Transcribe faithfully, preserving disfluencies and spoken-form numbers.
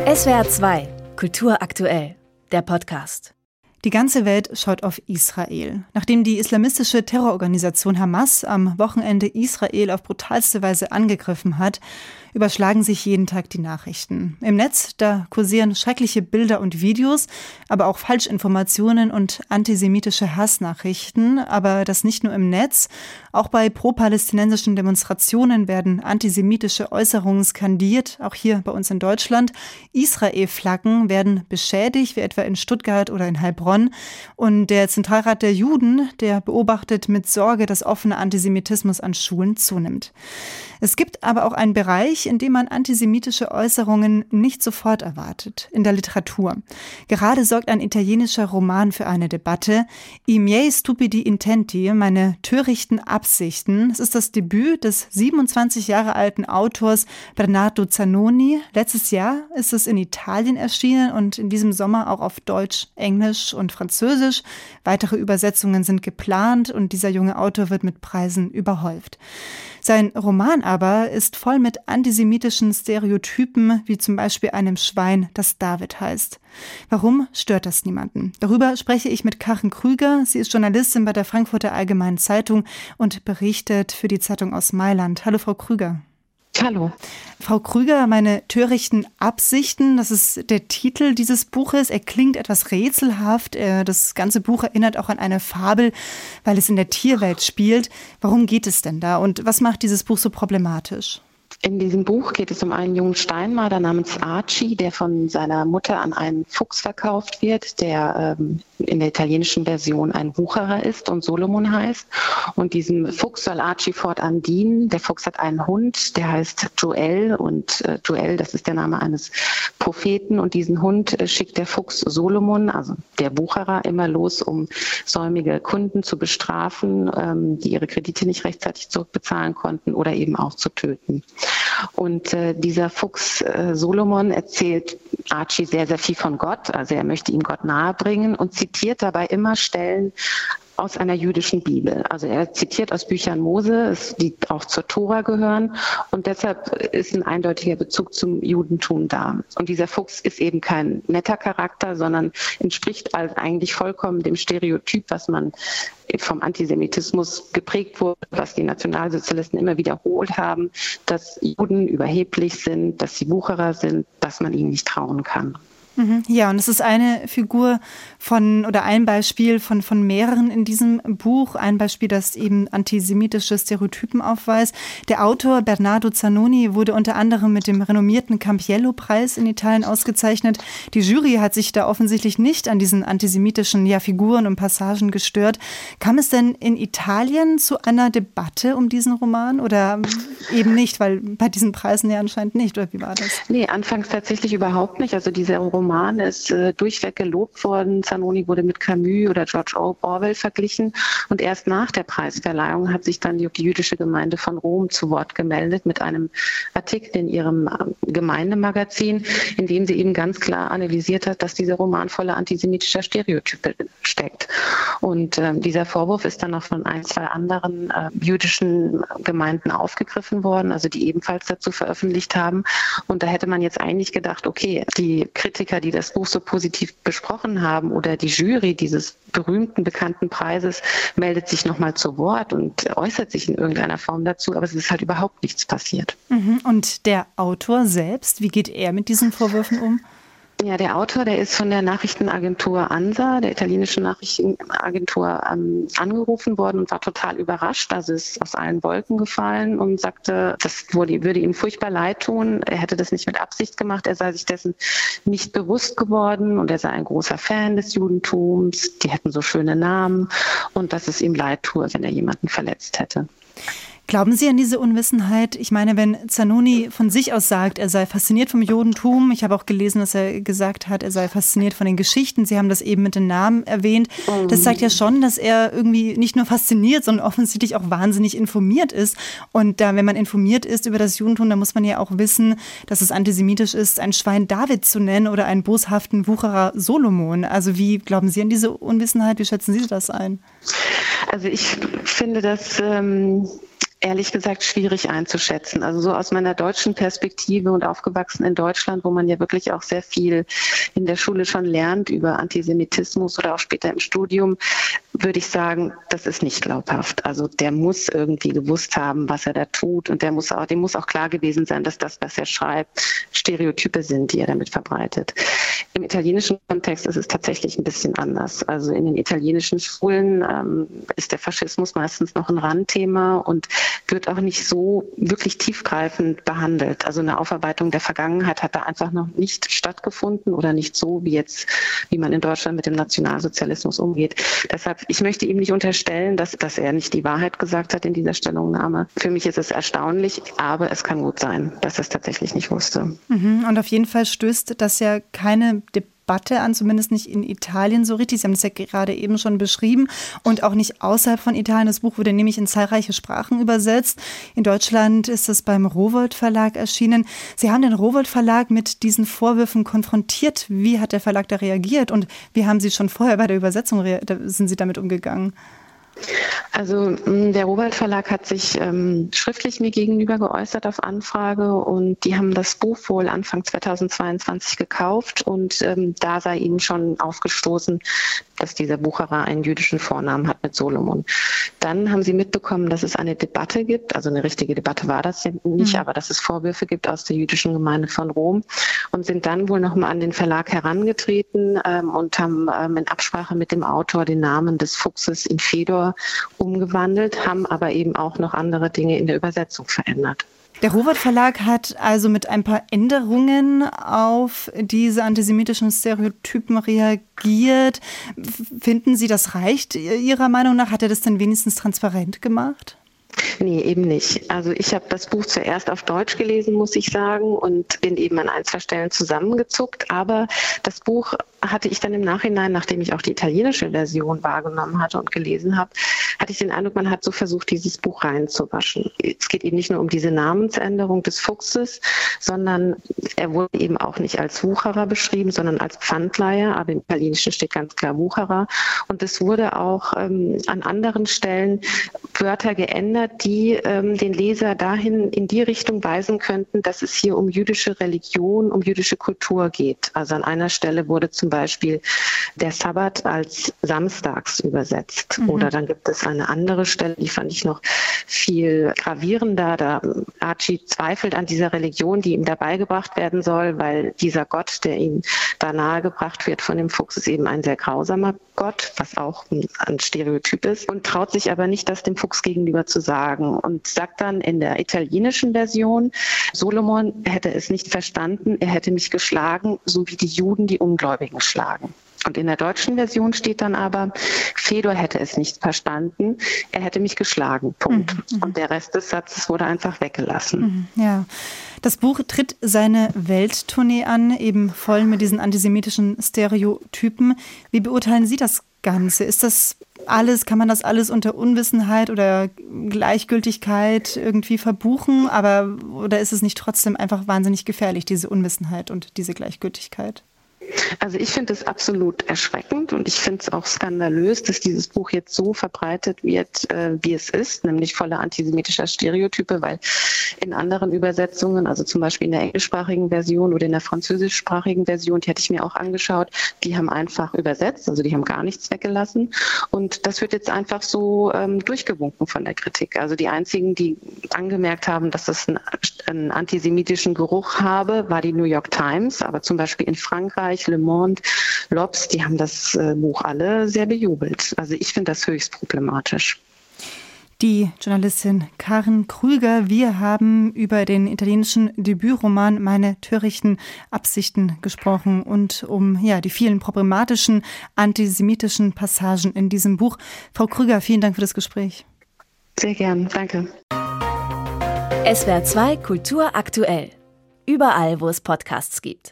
S W R zwei, Kultur aktuell, der Podcast. Die ganze Welt schaut auf Israel. Nachdem die islamistische Terrororganisation Hamas am Wochenende Israel auf brutalste Weise angegriffen hat, überschlagen sich jeden Tag die Nachrichten. Im Netz, da kursieren schreckliche Bilder und Videos, aber auch Falschinformationen und antisemitische Hassnachrichten. Aber das nicht nur im Netz. Auch bei pro-palästinensischen Demonstrationen werden antisemitische Äußerungen skandiert, auch hier bei uns in Deutschland. Israel-Flaggen werden beschädigt, wie etwa in Stuttgart oder in Heilbronn. Und der Zentralrat der Juden, der beobachtet mit Sorge, dass offener Antisemitismus an Schulen zunimmt. Es gibt aber auch einen Bereich, in dem man antisemitische Äußerungen nicht sofort erwartet, in der Literatur. Gerade sorgt ein italienischer Roman für eine Debatte. I miei stupidi intenti, meine törichten Absichten. Es ist das Debüt des siebenundzwanzig Jahre alten Autors Bernardo Zanoni. Letztes Jahr ist es in Italien erschienen und in diesem Sommer auch auf Deutsch, Englisch und Französisch. Weitere Übersetzungen sind geplant und dieser junge Autor wird mit Preisen überhäuft. Sein Roman aber ist voll mit antisemitischen Stereotypen, wie zum Beispiel einem Schwein, das David heißt. Warum stört das niemanden? Darüber spreche ich mit Karin Krüger. Sie ist Journalistin bei der Frankfurter Allgemeinen Zeitung und berichtet für die Zeitung aus Mailand. Hallo, Frau Krüger. Hallo. Frau Krüger, meine törichten Absichten, das ist der Titel dieses Buches. Er klingt etwas rätselhaft. Das ganze Buch erinnert auch an eine Fabel, weil es in der Tierwelt spielt. Warum geht es denn da und was macht dieses Buch so problematisch? In diesem Buch geht es um einen jungen Steinmaler namens Archie, der von seiner Mutter an einen Fuchs verkauft wird, der ähm, in der italienischen Version ein Wucherer ist und Solomon heißt. Und diesem Fuchs soll Archie fortan dienen. Der Fuchs hat einen Hund, der heißt Joel und äh, Joel, das ist der Name eines Propheten. Und diesen Hund äh, schickt der Fuchs Solomon, also der Wucherer, immer los, um säumige Kunden zu bestrafen, ähm, die ihre Kredite nicht rechtzeitig zurückbezahlen konnten oder eben auch zu töten. Und äh, dieser Fuchs äh, Solomon erzählt Archie sehr, sehr viel von Gott. Also er möchte ihm Gott nahebringen und zitiert dabei immer Stellen aus einer jüdischen Bibel. Also er zitiert aus Büchern Mose, die auch zur Tora gehören. Und deshalb ist ein eindeutiger Bezug zum Judentum da. Und dieser Fuchs ist eben kein netter Charakter, sondern entspricht also eigentlich vollkommen dem Stereotyp, was man vom Antisemitismus geprägt wurde, was die Nationalsozialisten immer wiederholt haben, dass Juden überheblich sind, dass sie Wucherer sind, dass man ihnen nicht trauen kann. Ja, und es ist eine Figur von oder ein Beispiel von, von mehreren in diesem Buch. Ein Beispiel, das eben antisemitische Stereotypen aufweist. Der Autor Bernardo Zanoni wurde unter anderem mit dem renommierten Campiello-Preis in Italien ausgezeichnet. Die Jury hat sich da offensichtlich nicht an diesen antisemitischen ja, Figuren und Passagen gestört. Kam es denn in Italien zu einer Debatte um diesen Roman oder eben nicht, weil bei diesen Preisen ja anscheinend nicht, oder wie war das? Nee, anfangs tatsächlich überhaupt nicht. Also dieser Roman Roman ist äh, durchweg gelobt worden. Zanoni wurde mit Camus oder George Orwell verglichen. Und erst nach der Preisverleihung hat sich dann die, die jüdische Gemeinde von Rom zu Wort gemeldet mit einem Artikel in ihrem äh, Gemeindemagazin, in dem sie eben ganz klar analysiert hat, dass dieser Roman voller antisemitischer Stereotype steckt. Und äh, dieser Vorwurf ist dann noch von ein, zwei anderen äh, jüdischen Gemeinden aufgegriffen worden, also die ebenfalls dazu veröffentlicht haben. Und da hätte man jetzt eigentlich gedacht, okay, die Kritiker, die das Buch so positiv besprochen haben oder die Jury dieses berühmten, bekannten Preises meldet sich nochmal zu Wort und äußert sich in irgendeiner Form dazu, aber es ist halt überhaupt nichts passiert. Und der Autor selbst, wie geht er mit diesen Vorwürfen um? Ja, der Autor, der ist von der Nachrichtenagentur ANSA, der italienischen Nachrichtenagentur, ähm, angerufen worden und war total überrascht. Also ist aus allen Wolken gefallen und sagte, das wurde, würde ihm furchtbar leid tun. Er hätte das nicht mit Absicht gemacht. Er sei sich dessen nicht bewusst geworden und er sei ein großer Fan des Judentums. Die hätten so schöne Namen und dass es ihm leid tue, wenn er jemanden verletzt hätte. Glauben Sie an diese Unwissenheit? Ich meine, wenn Zanoni von sich aus sagt, er sei fasziniert vom Judentum, ich habe auch gelesen, dass er gesagt hat, er sei fasziniert von den Geschichten, Sie haben das eben mit den Namen erwähnt, das zeigt ja schon, dass er irgendwie nicht nur fasziniert, sondern offensichtlich auch wahnsinnig informiert ist. Und da, wenn man informiert ist über das Judentum, dann muss man ja auch wissen, dass es antisemitisch ist, ein Schwein David zu nennen oder einen boshaften Wucherer Solomon. Also wie glauben Sie an diese Unwissenheit? Wie schätzen Sie das ein? Also ich finde das ähm Ehrlich gesagt schwierig einzuschätzen. Also so aus meiner deutschen Perspektive und aufgewachsen in Deutschland, wo man ja wirklich auch sehr viel in der Schule schon lernt über Antisemitismus oder auch später im Studium, würde ich sagen, das ist nicht glaubhaft. Also der muss irgendwie gewusst haben, was er da tut, und der muss auch, dem muss auch klar gewesen sein, dass das, was er schreibt, Stereotype sind, die er damit verbreitet. Im italienischen Kontext ist es tatsächlich ein bisschen anders. Also in den italienischen Schulen ähm, ist der Faschismus meistens noch ein Randthema und wird auch nicht so wirklich tiefgreifend behandelt. Also eine Aufarbeitung der Vergangenheit hat da einfach noch nicht stattgefunden oder nicht so, wie jetzt, wie man in Deutschland mit dem Nationalsozialismus umgeht. Deshalb, ich möchte ihm nicht unterstellen, dass, dass er nicht die Wahrheit gesagt hat in dieser Stellungnahme. Für mich ist es erstaunlich, aber es kann gut sein, dass er es tatsächlich nicht wusste. Mhm. Und auf jeden Fall stößt das ja keine Debatte an, zumindest nicht in Italien so richtig. Sie haben es ja gerade eben schon beschrieben, und auch nicht außerhalb von Italien. Das Buch wurde nämlich in zahlreiche Sprachen übersetzt. In Deutschland ist es beim Rowohlt Verlag erschienen. Sie haben den Rowohlt Verlag mit diesen Vorwürfen konfrontiert. Wie hat der Verlag da reagiert, und wie haben Sie schon vorher bei der Übersetzung, sind Sie damit umgegangen? Also der Rowohlt Verlag hat sich ähm, schriftlich mir gegenüber geäußert auf Anfrage, und die haben das Buch wohl Anfang zweitausendzweiundzwanzig gekauft, und ähm, da sei ihnen schon aufgestoßen, dass dieser Bucherer einen jüdischen Vornamen hat mit Solomon. Dann haben sie mitbekommen, dass es eine Debatte gibt, also eine richtige Debatte war das ja nicht, mhm. aber dass es Vorwürfe gibt aus der jüdischen Gemeinde von Rom, und sind dann wohl nochmal an den Verlag herangetreten ähm, und haben ähm, in Absprache mit dem Autor den Namen des Fuchses in Fedor umgewandelt, haben aber eben auch noch andere Dinge in der Übersetzung verändert. Der Rowohlt Verlag hat also mit ein paar Änderungen auf diese antisemitischen Stereotypen reagiert. Finden Sie, das reicht Ihrer Meinung nach? Hat er das denn wenigstens transparent gemacht? Nee, eben nicht. Also ich habe das Buch zuerst auf Deutsch gelesen, muss ich sagen, und bin eben an ein, zwei Stellen zusammengezuckt. Aber das Buch hatte ich dann im Nachhinein, nachdem ich auch die italienische Version wahrgenommen hatte und gelesen habe, hatte ich den Eindruck, man hat so versucht, dieses Buch reinzuwaschen. Es geht eben nicht nur um diese Namensänderung des Fuchses, sondern er wurde eben auch nicht als Wucherer beschrieben, sondern als Pfandleiher. Aber im Italienischen steht ganz klar Wucherer. Und es wurde auch ähm, an anderen Stellen Wörter geändert, die ähm, den Leser dahin in die Richtung weisen könnten, dass es hier um jüdische Religion, um jüdische Kultur geht. Also an einer Stelle wurde zum Beispiel der Sabbat als samstags übersetzt. Mhm. Oder dann gibt es eine andere Stelle, die fand ich noch viel gravierender. Da Archie zweifelt an dieser Religion, die ihm da beigebracht werden soll, weil dieser Gott, der ihm da nahegebracht wird von dem Fuchs, ist eben ein sehr grausamer Gott, was auch ein Stereotyp ist, und traut sich aber nicht, das dem Fuchs gegenüber zu sagen, und sagt dann in der italienischen Version, Solomon hätte es nicht verstanden, er hätte mich geschlagen, so wie die Juden die Ungläubigen schlagen. Und in der deutschen Version steht dann aber, Fedor hätte es nicht verstanden, er hätte mich geschlagen, Punkt. Mhm. Und der Rest des Satzes wurde einfach weggelassen. Mhm, ja. Das Buch tritt seine Welttournee an, eben voll mit diesen antisemitischen Stereotypen. Wie beurteilen Sie das Ganze? Ist das alles, kann man das alles unter Unwissenheit oder Gleichgültigkeit irgendwie verbuchen? Aber, oder ist es nicht trotzdem einfach wahnsinnig gefährlich, diese Unwissenheit und diese Gleichgültigkeit? Also ich finde es absolut erschreckend, und ich finde es auch skandalös, dass dieses Buch jetzt so verbreitet wird, äh, wie es ist, nämlich voller antisemitischer Stereotype, weil in anderen Übersetzungen, also zum Beispiel in der englischsprachigen Version oder in der französischsprachigen Version, die hatte ich mir auch angeschaut, die haben einfach übersetzt, also die haben gar nichts weggelassen, und das wird jetzt einfach so ähm, durchgewunken von der Kritik. Also die einzigen, die angemerkt haben, dass das einen, einen antisemitischen Geruch habe, war die New York Times, aber zum Beispiel in Frankreich, Le Monde, L'Obs, die haben das äh, Buch alle sehr bejubelt. Also ich finde das höchst problematisch. Die Journalistin Karin Krüger, wir haben über den italienischen Debütroman Meine törichten Absichten gesprochen und um ja die vielen problematischen antisemitischen Passagen in diesem Buch. Frau Krüger, vielen Dank für das Gespräch. Sehr gern, danke. S W R zwei Kultur aktuell. Überall, wo es Podcasts gibt.